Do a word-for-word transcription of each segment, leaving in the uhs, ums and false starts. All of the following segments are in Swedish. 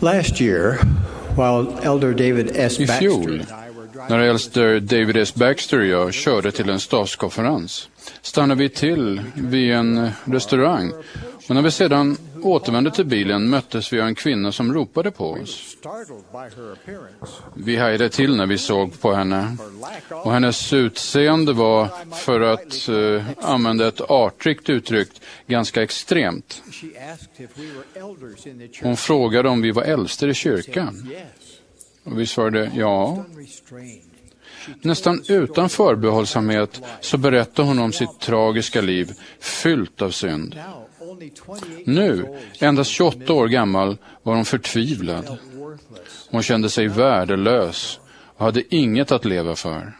Last year, while Elder David S. I Baxter fjol, när äldste David S. Baxter och jag körde till en stadskonferens, stannade vi till vid en restaurang, och när vi sedan återvände till bilen möttes vi av en kvinna som ropade på oss. Vi hajade till när vi såg på henne, och hennes utseende var, för att uh, använda ett artrikt uttryck, ganska extremt. Hon frågade om vi var äldste i kyrkan, och vi svarade ja. Nästan utan förbehållsamhet så berättade hon om sitt tragiska liv, fyllt av synd. Nu, endast tjugoåtta år gammal, var hon förtvivlad. Hon kände sig värdelös och hade inget att leva för.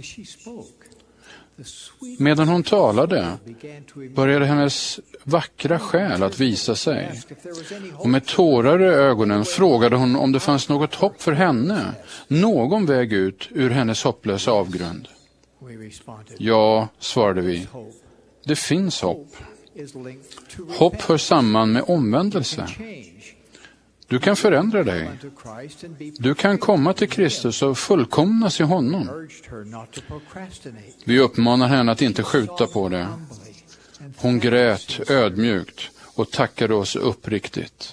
Medan hon talade började hennes vackra själ att visa sig. Och med tårar i ögonen frågade hon om det fanns något hopp för henne, någon väg ut ur hennes hopplösa avgrund. Ja, svarade vi. Det finns hopp. Hopp hör samman med omvändelse. Du kan förändra dig. Du kan komma till Kristus och fullkomnas i honom. Vi uppmanar henne att inte skjuta på det. Hon grät ödmjukt och tackade oss uppriktigt.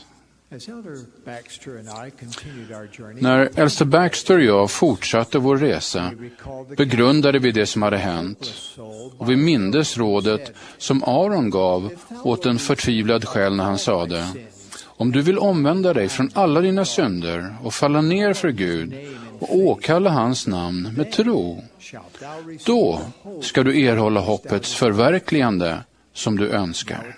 När äldste Baxter och jag fortsatte vår resa begrundade vi det som hade hänt, och vi mindes rådet som Aaron gav åt en förtvivlad själ när han sade: om du vill omvända dig från alla dina synder och falla ner för Gud och åkalla hans namn med tro, då ska du erhålla hoppets förverkligande som du önskar.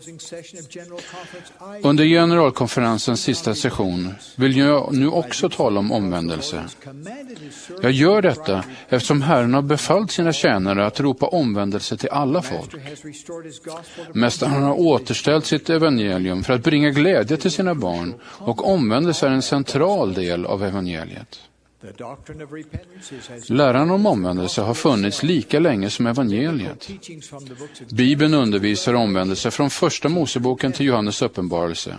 Under generalkonferensens sista session vill jag nu också tala om omvändelse. Jag gör detta eftersom Herren har befallt sina tjänare att ropa omvändelse till alla folk. Mästaren har återställt sitt evangelium för att bringa glädje till sina barn, och omvändelse är en central del av evangeliet. Läran om omvändelse har funnits lika länge som evangeliet. Bibeln undervisar omvändelse från första Moseboken till Johannes uppenbarelse.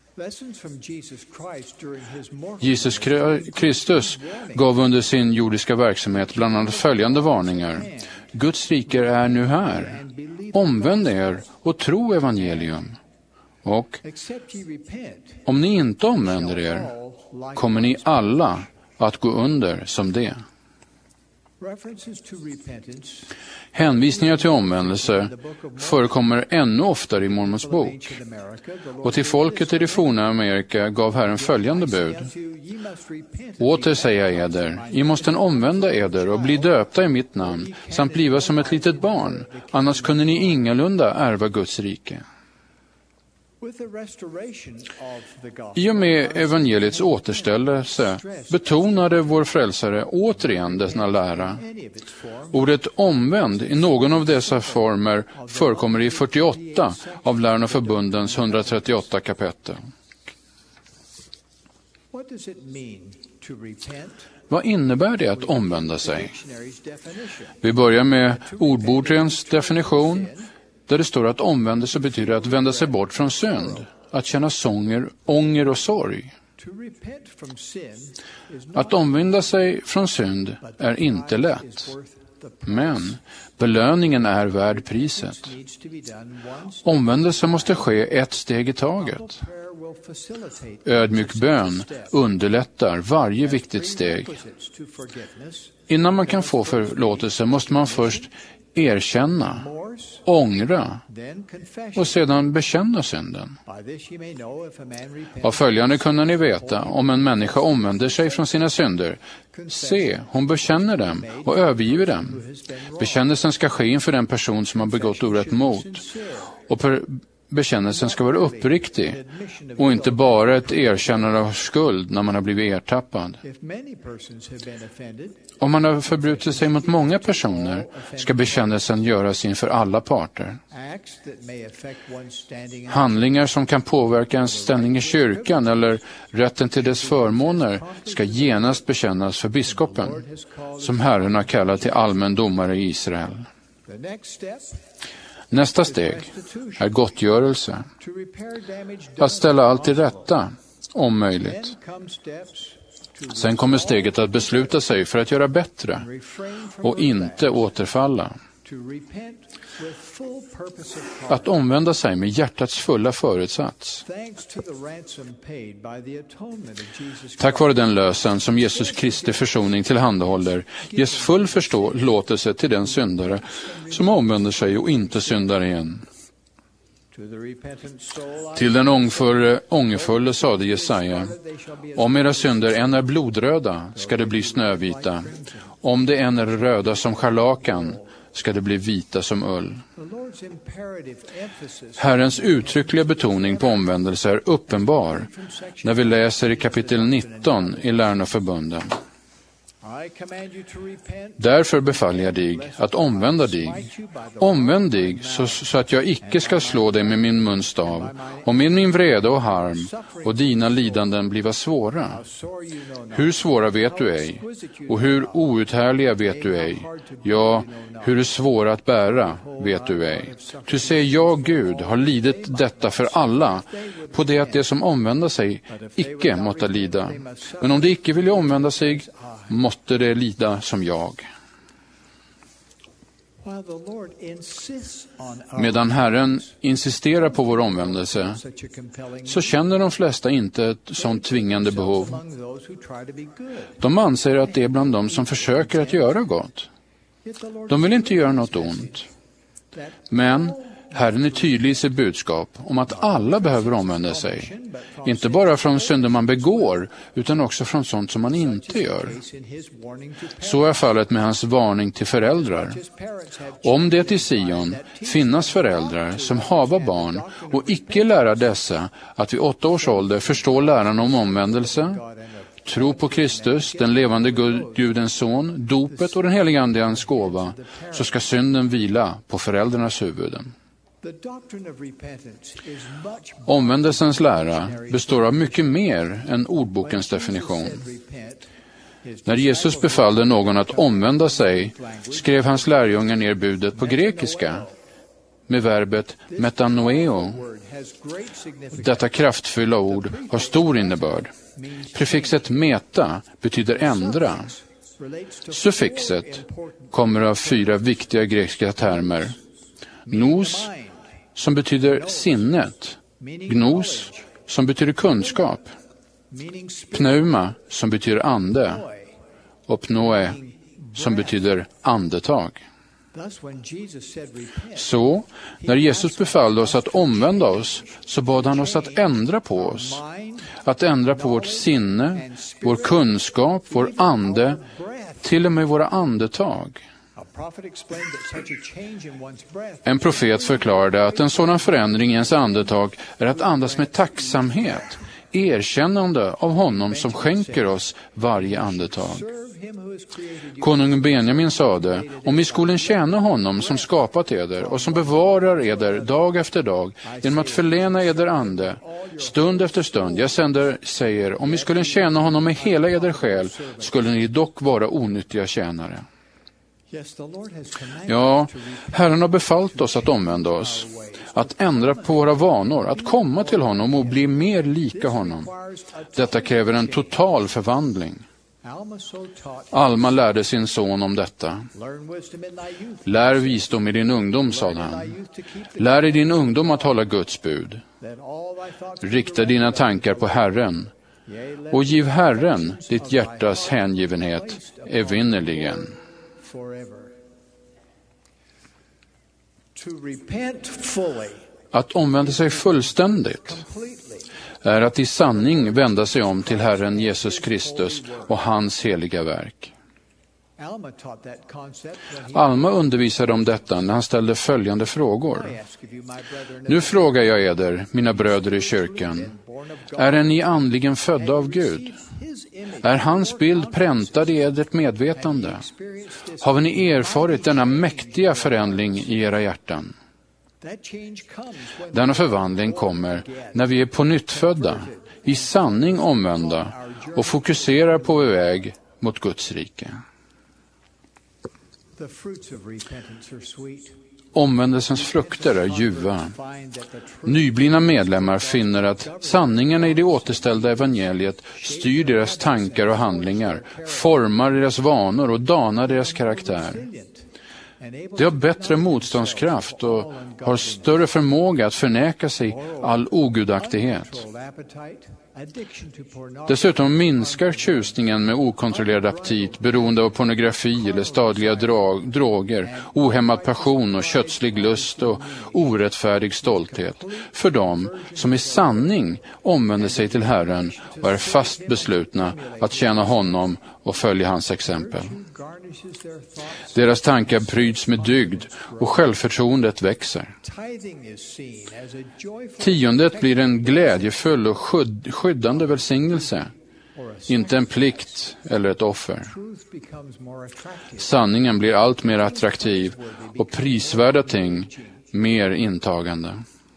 Jesus Kristus gav under sin jordiska verksamhet bland annat följande varningar: Guds rike är nu här. Omvänd er och tro evangelium. Och om ni inte omvänder er kommer ni alla att gå under som det. Hänvisningar till omvändelse förekommer ännu oftare i Mormons bok. Och till folket i det forna Amerika gav Herren följande bud: åter säger jag eder, I måste omvända eder och bli döpta i mitt namn, samt bliva som ett litet barn, annars kunde ni ingalunda ärva Guds rike. I och med evangeliets återställelse betonade vår frälsare återigen denna lära. Ordet omvänd i någon av dessa former förekommer i fyrtioåtta av Läran och förbundens hundratrettioåtta kapitel. Vad innebär det att omvända sig? Vi börjar med ordbokens definition, där det står att omvändelse betyder att vända sig bort från synd, att känna sånger, ånger och sorg. Att omvända sig från synd är inte lätt, men belöningen är värd priset. Omvändelse måste ske ett steg i taget. Ödmjuk bön underlättar varje viktigt steg. Innan man kan få förlåtelse måste man först erkänna, ångra och sedan bekänna synden. Av följande kunde ni veta om en människa omvänder sig från sina synder. Se, hon bekänner dem och övergiver dem. Bekännelsen ska ske inför den person som har begått orätt mot, och per bekännelsen ska vara uppriktig och inte bara ett erkännande av skuld när man har blivit ertappad. Om man har förbrutit sig mot många personer ska bekännelsen göras inför alla parter. Handlingar som kan påverka ens ställning i kyrkan eller rätten till dess förmåner ska genast bekännas för biskopen, som Herren har kallat till allmän domare i Israel. Nästa steg är gottgörelse. Att ställa allt till rätta. om möjligt. Sen kommer steget att besluta sig för att göra bättre och inte återfalla. Att omvända sig med hjärtats fulla föresats. Tack vare den lösen som Jesus Kristi försoning tillhandahåller ges full förlåtelse till den syndare som omvänder sig och inte syndar igen. Till den ångfulle, ångerfulle sade Jesaja: om era synder än är blodröda ska det bli snövita. Om det än är röda som scharlakan ska det bli vita som ull. Herrens uttryckliga betoning på omvändelse är uppenbar när vi läser i kapitel nitton i Läran och förbunden. Därför befaller jag dig att omvända dig. Omvänd dig så, så att jag icke ska slå dig med min munstav och med min vrede och harm och dina lidanden bliva svåra. Hur svåra vet du ej, och hur outhärdliga vet du ej. Ja, hur är svåra att bära vet du ej. Ty säger jag, Gud, har lidit detta för alla, på det att det som omvänder sig icke måtte lida. Men om det icke vill omvända sig, måtte det lida som jag. Medan Herren insisterar på vår omvändelse så känner de flesta inte ett sådant tvingande behov. De anser att det är bland dem som försöker att göra gott. De vill inte göra något ont. Men Herren är tydlig i sitt budskap om att alla behöver omvända sig. Inte bara från synder man begår, utan också från sånt som man inte gör. Så är fallet med hans varning till föräldrar. Om det i Sion finnas föräldrar som hava barn och icke lära dessa att vid åtta års ålder förstå läran om omvändelse, tro på Kristus, den levande Gudens son, dopet och den helige Andens gåva, så ska synden vila på föräldrarnas huvuden. Omvändelsens lära består av mycket mer än ordbokens definition. När Jesus befallde någon att omvända sig skrev hans lärjungar ner budet på grekiska med verbet metanoeo. Detta kraftfulla ord har stor innebörd. Prefixet meta betyder ändra. Suffixet kommer av fyra viktiga grekiska termer. Nous, som betyder sinnet. Gnos, som betyder kunskap. Pneuma, som betyder ande. Och pnoe, som betyder andetag. Så, när Jesus befallde oss att omvända oss, så bad han oss att ändra på oss. Att ändra på vårt sinne, vår kunskap, vår ande, till och med våra andetag. En profet förklarade att en sådan förändring i ens andetag är att andas med tacksamhet, erkännande av honom som skänker oss varje andetag. Konungen Benjamin sade: om vi skulle tjäna honom som skapat eder och som bevarar eder dag efter dag genom att förlena eder ande, stund efter stund, jag sänder, säger, om vi skulle tjäna honom med hela eder själ, skulle ni dock vara onyttiga tjänare. Ja, Herren har befallt oss att omvända oss, att ändra på våra vanor, att komma till honom och bli mer lika honom. Detta kräver en total förvandling. Alma lärde sin son om detta. Lär visdom i din ungdom, sade han. Lär i din ungdom att hålla Guds bud. Rikta dina tankar på Herren och giv Herren ditt hjärtas hängivenhet evinnerligen. Att omvända sig fullständigt är att i sanning vända sig om till Herren Jesus Kristus och hans heliga verk. Alma undervisade om detta när han ställde följande frågor. Nu frågar jag eder, mina bröder i kyrkan, är ni andligen födda av Gud? Är hans bild präntad i edert medvetande? Har ni erfarit denna mäktiga förändring i era hjärtan? Denna förvandling kommer när vi är på nytt födda, i sanning omvända och fokuserar på vår väg mot Guds rike. Omvändelsens frukter är ljuva. Nyblivna medlemmar finner att sanningarna i det återställda evangeliet styr deras tankar och handlingar, formar deras vanor och danar deras karaktär. De har bättre motståndskraft och har större förmåga att förneka sig all ogudaktighet. Dessutom minskar tjusningen med okontrollerad aptit, beroende av pornografi eller stadliga drag, droger, ohämmad passion och kötslig lust och orättfärdig stolthet för dem som i sanning omvänder sig till Herren och är fast beslutna att tjäna honom och följa hans exempel. Deras tankar pryds med dygd och självförtroendet växer. Tiondet blir en glädjefull och skydd, skyddande välsignelse, inte en plikt eller ett offer. Sanningen blir allt mer attraktiv och prisvärda ting mer intagande.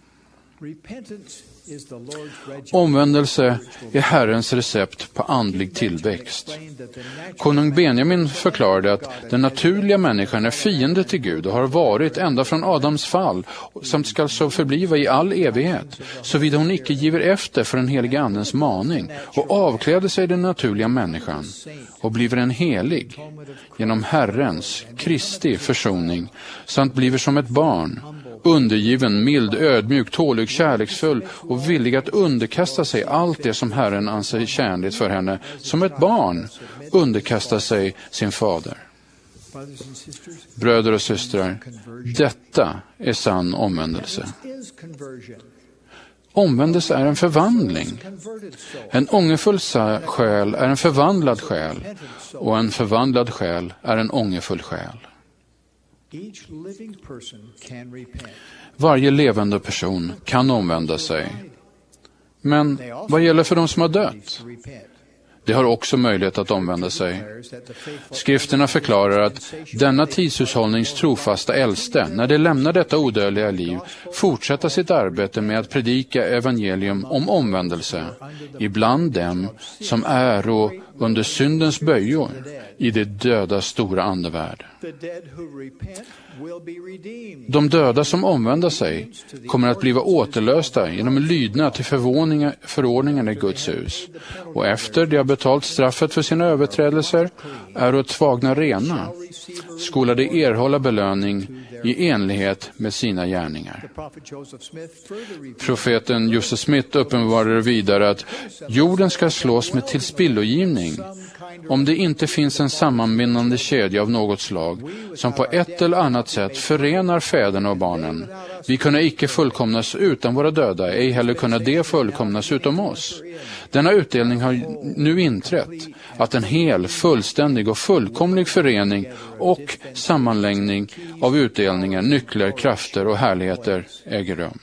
Omvändelse är Herrens recept på andlig tillväxt. Konung Benjamin förklarade att den naturliga människan är fiende till Gud och har varit ända från Adams fall samt ska så förbliva i all evighet, såvida hon icke giver efter för den heliga andens maning och avkläder sig den naturliga människan och bliver en helig genom Herrens, Kristi försoning samt bliver som ett barn, undergiven, mild, ödmjuk, tålig, kärleksfull och villig att underkasta sig allt det som Herren anser tjänligt för henne, som ett barn underkastar sig sin fader. Bröder och systrar, detta är sann omvändelse. Omvändelse är en förvandling. En ångerfull själ är en förvandlad själ, och en förvandlad själ är en ångerfull själ. Varje levande person kan omvända sig. Men vad gäller för de som har dött? De har också möjlighet att omvända sig. Skrifterna förklarar att denna tidshushållnings trofasta äldste, när de lämnar detta odödliga liv, fortsätter sitt arbete med att predika evangelium om omvändelse, ibland dem som är och under syndens böjor i det döda stora andevärld. De döda som omvänder sig kommer att bli återlösta genom lydnad till förordningarna i Guds hus. Och efter de har betalt straffet för sina överträdelser är och tvagna rena, skola de erhålla belöning i enlighet med sina gärningar. Profeten Joseph Smith uppenbarade vidare att jorden ska slås med tillspillogivning om det inte finns en sammanbindande kedja av något slag som på ett eller annat sätt förenar fäderna och barnen. Vi kunna icke fullkomnas utan våra döda, ej heller kunna de fullkomnas utom oss. Denna utdelning har nu inträtt, att en hel, fullständig och fullkomlig förening och sammanläggning av utdelningar, nycklar, krafter och härligheter äger rum.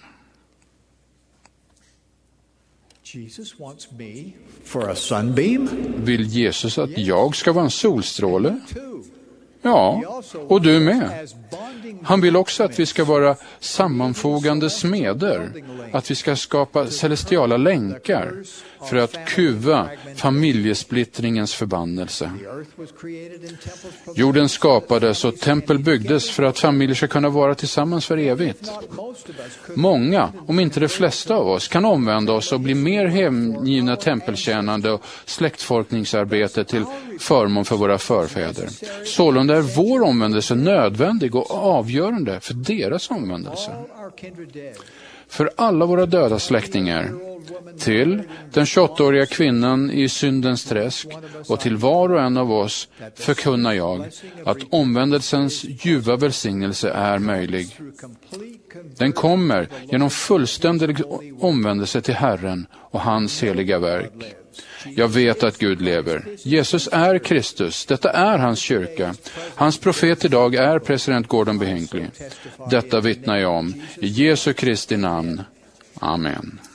Vill Jesus att jag ska vara en solstråle? Ja, och du med. Han vill också att vi ska vara sammanfogande smeder, att vi ska skapa celestiala länkar för att kuva familjesplittringens förbannelse. Jorden skapades och tempel byggdes för att familjer ska kunna vara tillsammans för evigt. Många, om inte de flesta av oss, kan omvända oss och bli mer hängivna tempeltjänande och släktfolkningsarbete till förmån för våra förfäder. Sålunda är vår omvändelse nödvändig och avgörande för deras omvändelse. För alla våra döda släktingar, till den tjugoåtta-åriga kvinnan i syndens träsk och till var och en av oss förkunnar jag att omvändelsens ljuva välsignelse är möjlig. Den kommer genom fullständig omvändelse till Herren och hans heliga verk. Jag vet att Gud lever. Jesus är Kristus. Detta är hans kyrka. Hans profet idag är president Gordon B. Hinckley. Detta vittnar jag om. I Jesu Kristi namn. Amen.